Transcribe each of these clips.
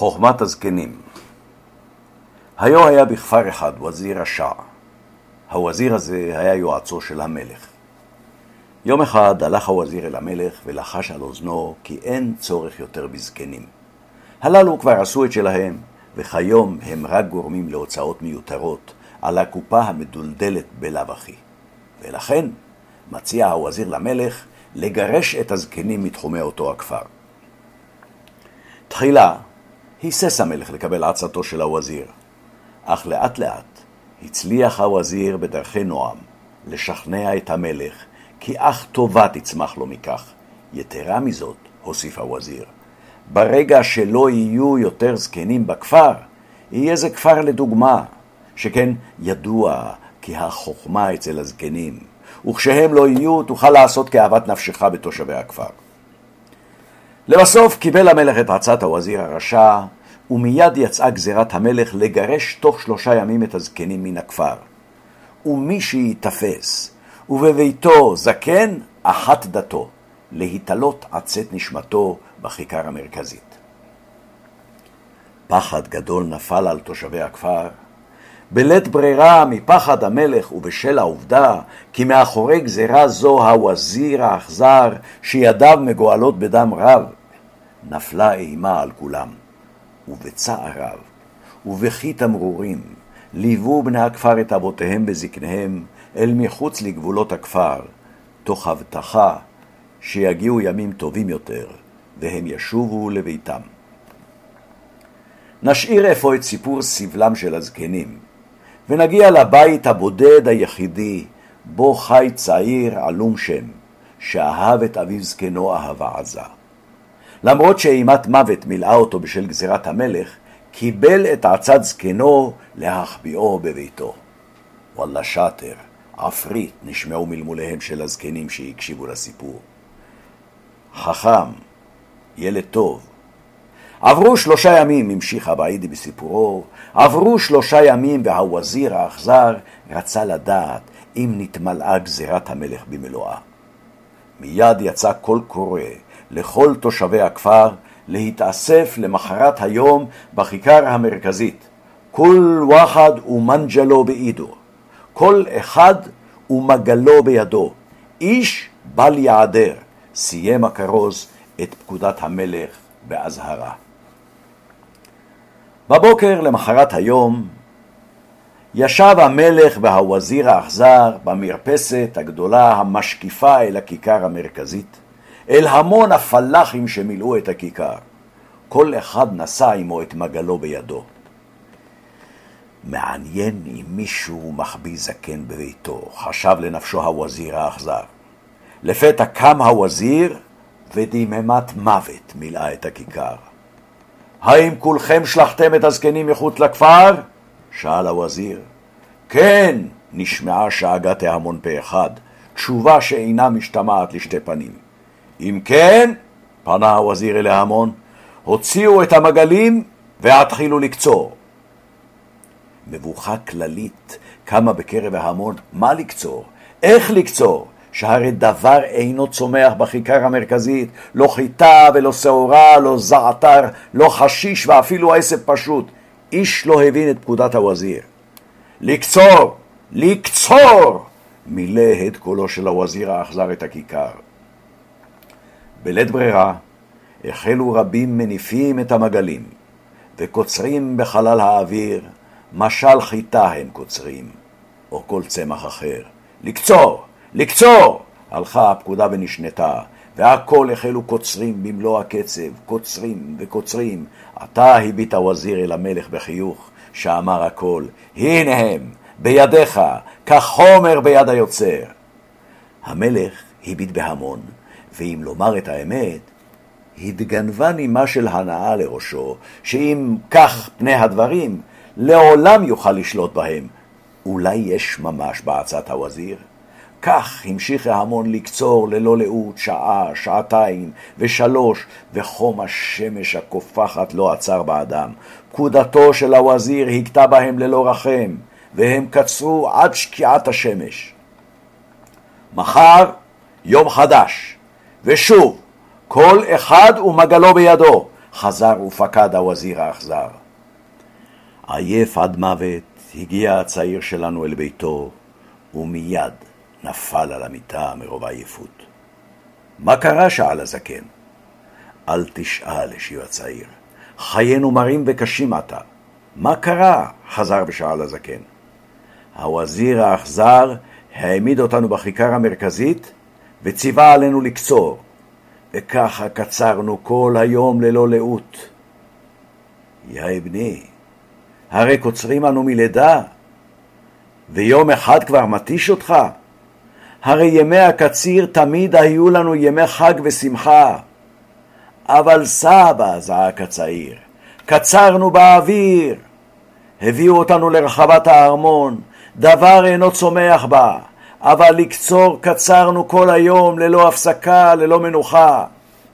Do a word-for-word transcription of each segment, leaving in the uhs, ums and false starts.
חוכמת הזקנים. היו היה בכפר אחד וזיר רשע. הווזיר הזה היה יועצו של המלך. יום אחד הלך הווזיר אל המלך ולחש על אוזנו כי אין צורך יותר בזקנים. הללו כבר עשו את שלהם, וכיום הם רק גורמים להוצאות מיותרות על הקופה המדולדלת בלאו הכי. ולכן מציע הווזיר למלך לגרש את הזקנים מתחומי אותו הכפר. תחילה היסס המלך לקבל עצתו של הווזיר, אך לאט לאט הצליח הווזיר בדרכי נועם לשכנע את המלך כי אך טובה תצמח לו מכך. יתרה מזאת, הוסיף הווזיר, ברגע שלא יהיו יותר זקנים בכפר, יהיה זה כפר לדוגמה, שכן ידוע כי החוכמה אצל הזקנים, וכשהם לא יהיו תוכל לעשות כאוות נפשך בתושבי הכפר. לבסוף קיבל המלך את הצעת הווזיר הרשע, ומיד יצאה גזירת המלך לגרש תוך שלושה ימים את הזקנים מן הכפר. ומי שיתפס ובביתו זקן, אחת דתו, להתעלות עצת נשמתו בכיכר המרכזית. פחד גדול נפל על תושבי הכפר. בלית ברירה מפחד המלך ובשל העובדה כי מאחורי גזירה זו הווזיר האכזר שידיו מגואלות בדם רב, נפלה אימה על כולם. ובצער רב ובכי תמרורים ליוו בני הכפר את אבותיהם בזקניהם אל מחוץ לגבולות הכפר, תוך הבטחה שיגיעו ימים טובים יותר והם ישובו לביתם. נשאיר איפה את סיפור סבלם של הזקנים, ונגיע לבית הבודד היחידי בו חי צעיר עלום שם, שאהב את אביו זקנו אהבה עזה. למרות שאימת מוות מילאה אותו בשל גזירת המלך, קיבל את עצת זקנו להחביאו בביתו. וואלה שטר, עפרית, נשמעו מלמוליהם של הזקנים שהקשיבו לסיפור. חכם, ילד טוב. עברו שלושה ימים, המשיך הבעידי בסיפורו, עברו שלושה ימים והווזיר האכזר רצה לדעת אם נתמלאה גזירת המלך במלואה. מיד יצא קול קורא לכל תושבי הכפר להתאסף למחרת היום בכיכר המרכזית. כל ואחד ומנג'לו באידו, כל אחד ומגלו בידו, איש בל יעדר. סיים הכרוז את פקודת המלך באזהרה. בבוקר למחרת היום ישב המלך והווזיר האכזר במרפסת הגדולה המשקיפה אל הכיכר המרכזית, אל המון הפלחים שמילאו את הכיכר. כל אחד נשא עמו את מגלו בידו. מעניין אם מישהו מחביא זקן בביתו, חשב לנפשו הווזיר האכזר. לפתע קם הווזיר ודממת מוות מילאה את הכיכר. האם כולכם שלחתם את הזקנים מחוץ לכפר? שאל הווזיר. כן, נשמעה שאגת ההמון פה אחד, תשובה שאינה משתמעת לשתי פנים. אם כן, פנה הווזיר אל ההמון, הוציאו את המגלים והתחילו לקצור. מבוכה כללית קמה בקרב ההמון. מה לקצור? איך לקצור? שהרי דבר אינו צומח בכיכר המרכזית, לא חיטה ולא שעורה, לא זעתר, לא חשיש ואפילו עשב פשוט. איש לא הבין את פקודת הווזיר. לקצור! לקצור! מילא את קולו של הווזיר האכזר את הכיכר. בלית ברירה החלו רבים מניפים את המגלים וקוצרים בחלל האוויר, משל חיטה הם קוצרים או כל צמח אחר. לקצור! לקצור! הלכה הפקודה ונשנתה, והכל החלו קוצרים במלוא הקצב, קוצרים וקוצרים. עתה הביט הווזיר אל המלך בחיוך, שאמר הכל, הנה הם, בידיך, כחומר ביד היוצר. המלך הביט בהמון, ואם לומר את האמת, התגנבה נימה של הנאה לראשו, שאם כך פני הדברים, לעולם יוכל לשלוט בהם. אולי יש ממש בעצת הווזיר? כך המשיך ההמון לקצור ללא לאות שעה, שעתיים ושלוש, וחום השמש הקופחת לא עצר באדם. פקודתו של הווזיר הכתה בהם ללא רחם, והם קצרו עד שקיעת השמש. מחר יום חדש, ושוב כל אחד ומגלו בידו, חזר ופקד הווזיר האכזר. עייף עד מוות, הגיע הצעיר שלנו אל ביתו, ומיד נפל על המיטה מרוב עייפות. מה קרה? שאל הזקן. אל תשאל, השיב הצעיר. חיינו מרים וקשים עתה. מה קרה? חזר ושאל הזקן. הווזיר האכזר העמיד אותנו בכיכר המרכזית וציווה עלינו לקצור, וככה קצרנו כל היום ללא לאות. יא בני, הרי קוצרים אנו מלידה, ויום אחד כבר מתיש אותך? הרי ימי הקציר תמיד היו לנו ימי חג ושמחה. אבל סבא, זעק הצעיר, קצרנו באוויר. הביאו אותנו לרחבת הארמון, דבר אינו צומח בה, אבל לקצור קצרנו כל היום ללא הפסקה, ללא מנוחה.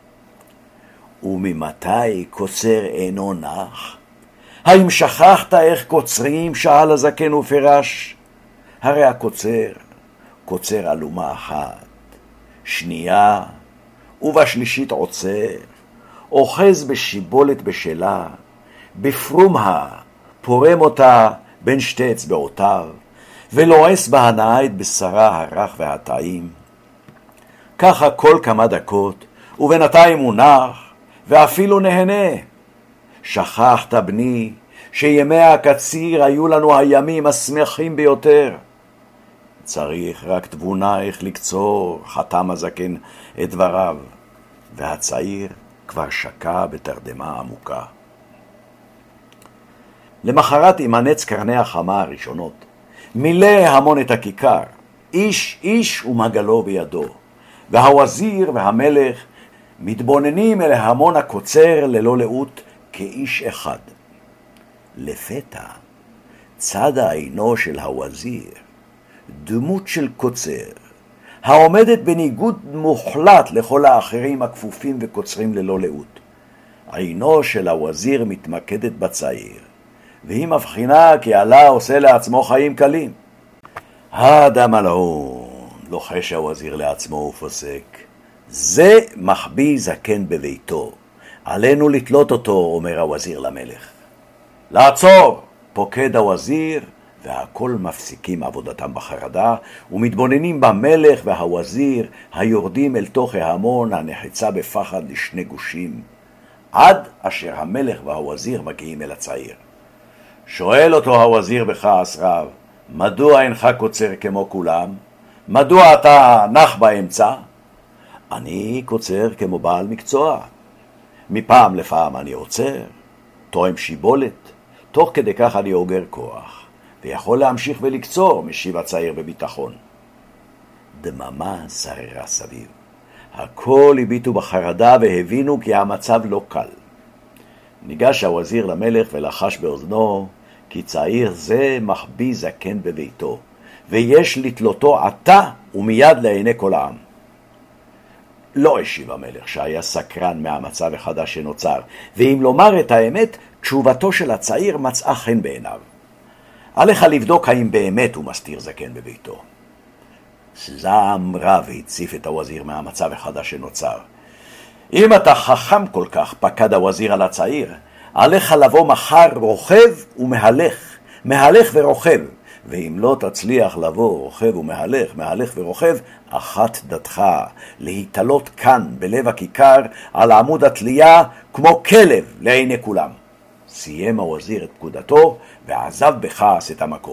וממתי קוצר אינו נח? האם שכחת איך קוצרים? שאל הזקן ופרש. הרי הקוצר קוצר אלומה אחת, שנייה, ובשלישית עוצר, אוחז בשיבולת בשלה, בפרומה פורם אותה בין שתי אצבעותיו, ולועס בהנאה את בשרה הרך והטעים. ככה כל כמה דקות, ובינתיים הוא נח, ואפילו נהנה. שכחת, בני, שימי הקציר היו לנו הימים השמחים ביותר. צריך רק תבונה איך לקצור, חתם הזקן את דבריו, והצעיר כבר שקע בתרדמה עמוקה. למחרת אימנץ קרני החמה הראשונות, מילא המון את הכיכר, איש איש ומגלו בידו, והווזיר והמלך מתבוננים אל ההמון הקוצר ללא לאות כאיש אחד. לפתע צד העינו של הווזיר דמות של קוצר, העומדת בניגוד מוחלט לכל האחרים הכפופים וקוצרים ללא לאות. עינו של הווזיר מתמקדת בצעיר, והיא מבחינה כי עלה עושה לעצמו חיים קלים. האדם מלעון, לוחש הווזיר לעצמו ופוסק, זה מחביא זקן בביתו, עלינו לתלות אותו, אומר הווזיר למלך. לעצור, פוקד הווזיר, והכל מפסיקים עבודתם בחרדה, ומתבוננים במלך והווזיר היורדים אל תוך ההמון הנחצה בפחד לשני גושים, עד אשר המלך והווזיר מגיעים אל הצעיר. שואל אותו הווזיר בכעס רב, מדוע אינך קוצר כמו כולם? מדוע אתה נח באמצע? אני קוצר כמו בעל מקצוע. מפעם לפעם אני עוצר, תואם שיבולת, תוך כדי כך אני אוגר כוח, ויכול להמשיך ולקצור, משיב הצעיר בביטחון. דממה שררה סביב. הכל הביטו בחרדה והבינו כי המצב לא קל. ניגש הווזיר למלך ולחש באוזנו, כי צעיר זה מחביא זקן בביתו, ויש לתלותו עתה ומיד לעיני כל העם. לא השיב המלך, שהיה סקרן מהמצב החדש שנוצר, ואם לומר את האמת, תשובתו של הצעיר מצאה חן בעיניו. עליך לבדוק האם באמת הוא מסתיר זקן בביתו. זעם רב הציף את הווזיר מהמצב החדש שנוצר. אם אתה חכם כל כך, פקד הווזיר על הצעיר, עליך לבוא מחר רוכב ומהלך, מהלך ורוכב, ואם לא תצליח לבוא רוכב ומהלך, מהלך ורוכב, אחת דתך להתעלות כאן בלב הכיכר על עמוד התלייה כמו כלב לעיני כולם. סיים הווזיר את פקודתו ועזב בכעס את המקום.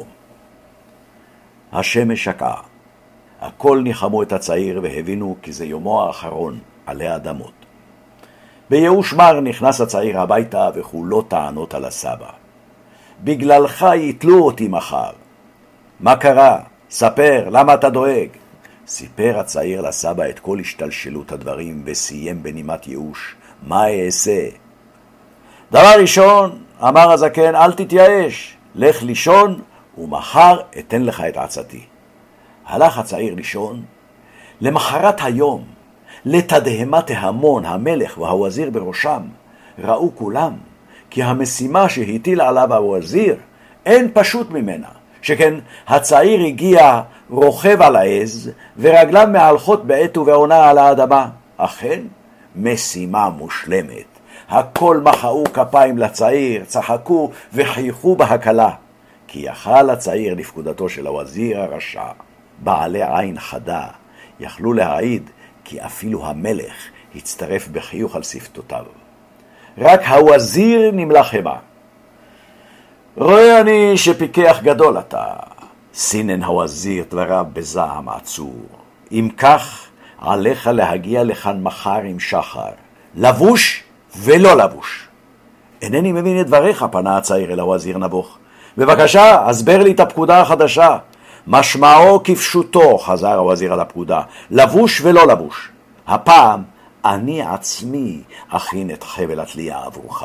השמש שקעה. הכל ניחמו את הצעיר והבינו כי זה יומו האחרון עלי אדמות. בייאוש מר נכנס הצעיר הביתה וכולו טענות על הסבא. בגללך יתלו אותי מחר. מה קרה? ספר, למה אתה דואג? סיפר הצעיר לסבא את כל השתלשלות הדברים וסיים בנימת ייאוש. מה אעשה? דבר ראשון, אמר הזקן, אל תתייאש, לך לישון ומחר אתן לך את עצתי. הלך הצעיר לישון. למחרת היום, לתדהמת ההמון, המלך והווזיר בראשם, ראו כולם כי המשימה שהטיל עליו הווזיר אין פשוט ממנה, שכן הצעיר הגיע רוכב על העז ורגליו מהלכות בעת ובעונה על האדמה. אכן, משימה מושלמת. הכל מחאו כפיים לצעיר, צחקו וחייכו בהקלה, כי יכל הצעיר לפקודתו של הווזיר הרשע. בעלי עין חדה יכלו להעיד כי אפילו המלך הצטרף בחיוך על שפתותיו. רק הווזיר נמלח המה. רואה אני שפיקח גדול אתה, סינן הווזיר דבריו בזעם עצור. אם כך, עליך להגיע לכאן מחר עם שחר, לבוש ולא לבוש. אינני מבין את דבריך, פנה הצעיר אל הווזיר נבוך. בבקשה, הסבר לי את הפקודה החדשה. משמעו כפשוטו, חזר הווזיר על הפקודה, לבוש ולא לבוש. הפעם אני עצמי אכין את חבל התלייה עבורך.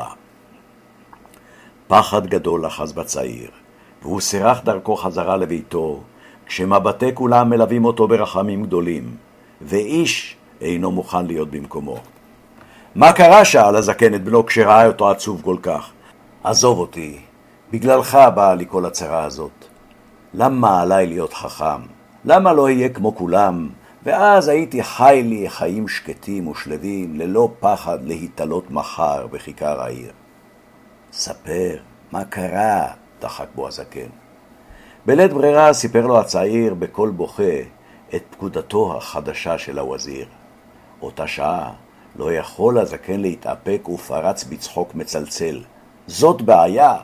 פחד גדול לחז בצעיר, והוא סירח דרכו חזרה לביתו, כשמבטי כולם מלווים אותו ברחמים גדולים, ואיש אינו מוכן להיות במקומו. מה קרה? שאל הזקן את בנו כשראה אותו עצוב כל כך. עזוב אותי, בגללך באה לי כל הצרה הזאת. למה עליי להיות חכם? למה לא אהיה כמו כולם? ואז הייתי חי לי חיים שקטים ושלווים, ללא פחד להתעלות מחר בכיכר העיר. ספר, מה קרה? דחק בו הזקן. בלית ברירה סיפר לו הצעיר בקול בוכה את פקודתו החדשה של הווזיר. אותה שעה לא יכול הזקן להתאפק ופרץ בצחוק מצלצל. זאת בעיה.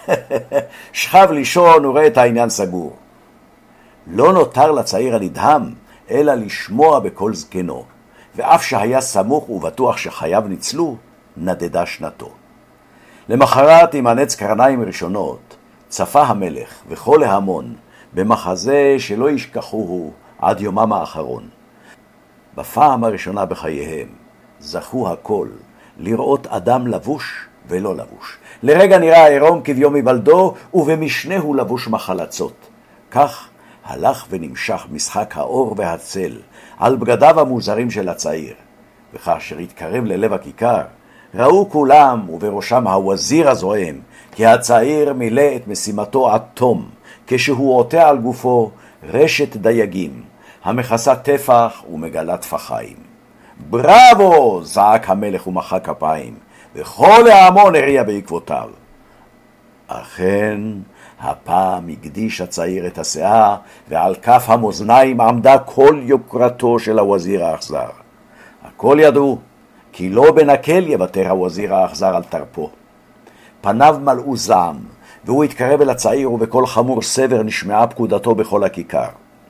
שכב לישון וראה את העניין סגור. לא נותר לצעיר הנדהם אלא לשמוע בקול זקנו, ואף שהיה סמוך ובטוח שחייו ניצלו, נדדה שנתו. למחרת עם הנץ קרניים ראשונות צפה המלך וכל ההמון במחזה שלא ישכחוהו עד יומם האחרון. בפעם הראשונה בחייהם זכו הכל לראות אדם לבוש ולא לבוש. לרגע נראה עירום כביום מבלדו, ובמשנהו לבוש מחלצות. כך הלך ונמשך משחק האור והצל על בגדיו המוזרים של הצעיר. וכאשר התקרב ללב הכיכר, ראו כולם, ובראשם הווזיר הזועם, כי הצעיר מילא את משימתו עד תום, כשהוא עוטה על גופו רשת דייגים, המכסה טפח ומגלה טפחיים. בראבו! זעק המלך ומחא כפיים, וכל ההמון הריע בעקבותיו. אכן, הפעם הקדיש הצעיר את הסאה, ועל כף המאזניים עמדה כל יוקרתו של הווזיר האכזר. הכל ידעו, כי לא בנקל יוותר הווזיר האכזר על תרפו. פניו מלאו זעם, והוא התקרב אל הצעיר, ובקול חמור סבר נשמעה פקודתו בכל הכיכר.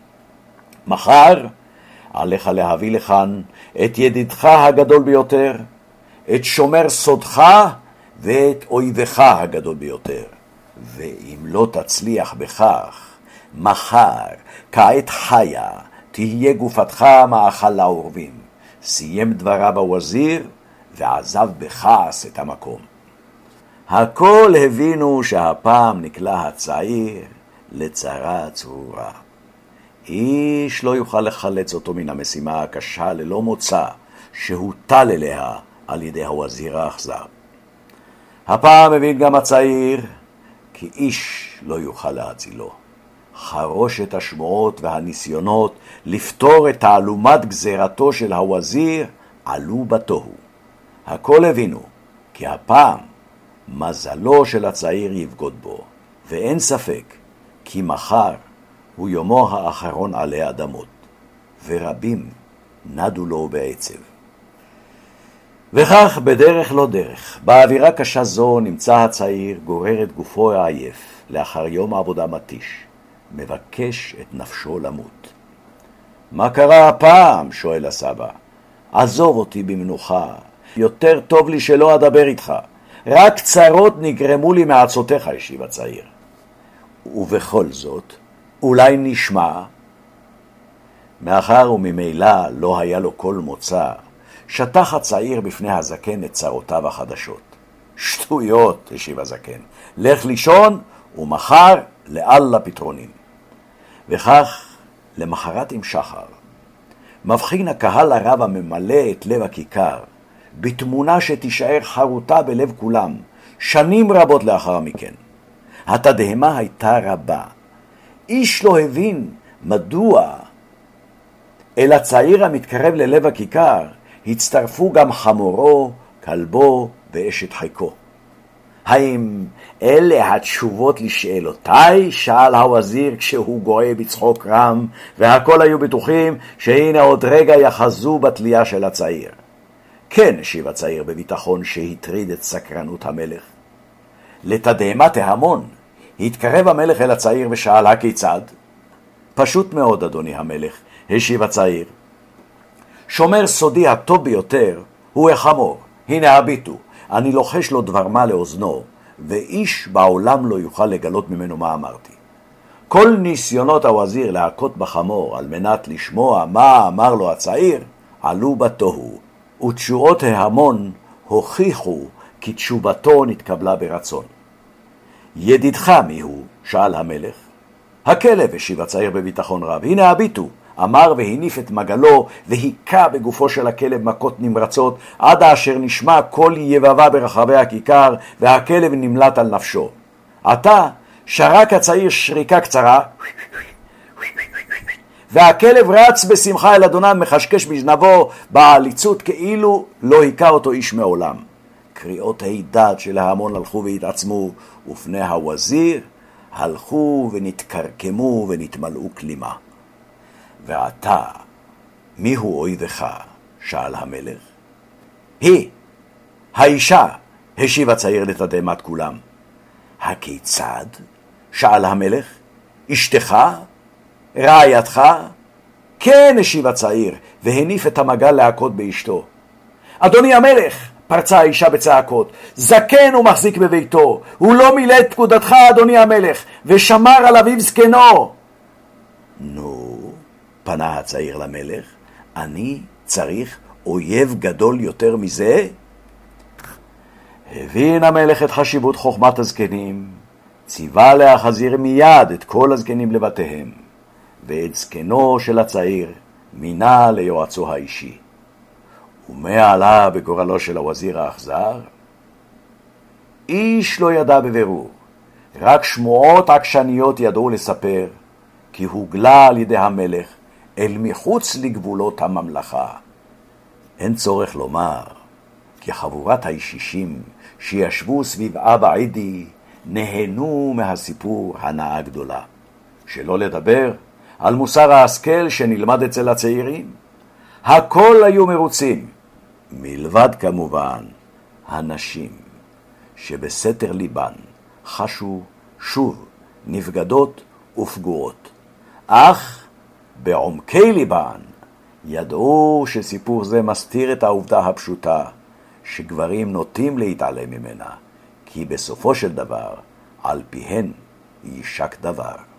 מחר עליך להביא לכאן את ידידך הגדול ביותר, את שומר סודך ואת אויבך הגדול ביותר. ואם לא תצליח בכך, מחר, כעת חיה, תהיה גופתך מאכל לעורבים. סיים דבריו הווזיר ועזב בכעס את המקום. הכל הבינו שהפעם נקלע הצעיר לצרה צרורה. איש לא יוכל לחלץ אותו מן המשימה הקשה ללא מוצא שהוטל אליה על ידי הווזיר האכזר. הפעם הבין גם הצעיר כי איש לא יוכל להצילו. חרושת השמועות והניסיונות לפתור את תעלומת גזירתו של הווזיר עלו בתוהו. הכל הבינו כי הפעם מזלו של הצעיר יבגוד בו, ואין ספק כי מחר הוא יומו האחרון עלי אדמות, ורבים נדו לו בעצב. וכך בדרך לא דרך, באווירה קשה זו נמצא הצעיר גורר את גופו העייף לאחר יום עבודה מתיש, מבקש את נפשו למות. מה קרה הפעם? שואל הסבא. עזוב אותי במנוחה, יותר טוב לי שלא אדבר איתך, רק צרות נגרמו לי מעצותיך, השיב הצעיר. ובכל זאת, אולי נשמע. מאחר וממילא לא היה לו כל מוצא, שטח הצעיר בפני הזקן את צרותיו החדשות. שטויות, השיב הזקן, לך לישון ומחר לאללה פתרונים. וכך למחרת עם שחר מבחין הקהל הרב הממלא את לב הכיכר בתמונה שתישאר חרוטה בלב כולם שנים רבות לאחר מכן. התדהמה הייתה רבה. איש לא הבין מדוע אל הצעיר המתקרב ללב הכיכר הצטרפו גם חמורו, כלבו באשת חיקו. האם אלה התשובות לשאלותיי? שאל הווזיר כשהוא גואה בצחוק רם, והכל היו בטוחים שהנה עוד רגע יחזו בתלייה של הצעיר. כן, השיב הצעיר בביטחון שהטריד את סקרנות המלך. לתדהמת ההמון, התקרב המלך אל הצעיר ושאל הכיצד? פשוט מאוד, אדוני המלך, השיב הצעיר. שומר סודי הטוב ביותר הוא החמור. הנה הביטו, אני לוחש לו דבר מה לאוזנו, ואיש בעולם לא יוכל לגלות ממנו מה אמרתי. כל ניסיונות הווזיר להכות בחמור על מנת לשמוע מה אמר לו הצעיר, עלו בתוהו, ותשועות ההמון הוכיחו כי תשובתו נתקבלה ברצון. ידידך מיהו? שאל המלך. הכלב, השיב הצעיר בביטחון רב. הנה הביטו, אמר והניף את מגלו והיכה בגופו של הכלב מכות נמרצות עד אשר נשמע קול יבבה ברחבי הכיכר והכלב נמלט על נפשו. עתה שרק הצעיר שריקה קצרה והכלב רץ בשמחה אל אדוניו מחשקש בזנבו בעליצות כאילו לא היכה אותו איש מעולם. קריאות הידד של ההמון הלכו והתעצמו, ופני הווזיר הלכו ונתקרקמו ונתמלאו כלימה. ועתה, מיהו אויבך? שאל המלך. היא, האישה, השיב הצעיר לתדהמת כולם. הכיצד? שאל המלך. אשתך? רעייתך? כן, השיב הצעיר, והניף את המגל להכות באשתו. אדוני המלך, פרצה האישה בצעקות, זקן הוא מחזיק בביתו, הוא לא מילא את פקודתך, אדוני המלך, ושמר על אביו זקנו. נו, פנה הצעיר למלך, אני צריך אויב גדול יותר מזה? הבין המלך את חשיבות חוכמת הזקנים, ציווה להחזיר מיד את כל הזקנים לבתיהם, ואת זקנו של הצעיר מינה ליועצו האישי. ומה עלה בגורלו של הווזיר האכזר? איש לא ידע בבירור, רק שמועות עקשניות ידעו לספר, כי הוגלה על ידי המלך אל מחוץ לגבולות הממלכה. אין צורך לומר, כי חבורת הישישים שישבו סביב אבא עידי נהנו מהסיפור הנאה גדולה. שלא לדבר על מוסר ההשכל שנלמד אצל הצעירים. הכל היו מרוצים, מלבד כמובן הנשים, שבסתר ליבן חשו שוב נבגדות ופגועות. אך בעומקי ליבן ידעו שסיפור זה מסתיר את העובדה הפשוטה, שגברים נוטים להתעלם ממנה, כי בסופו של דבר על פיהן יישק דבר.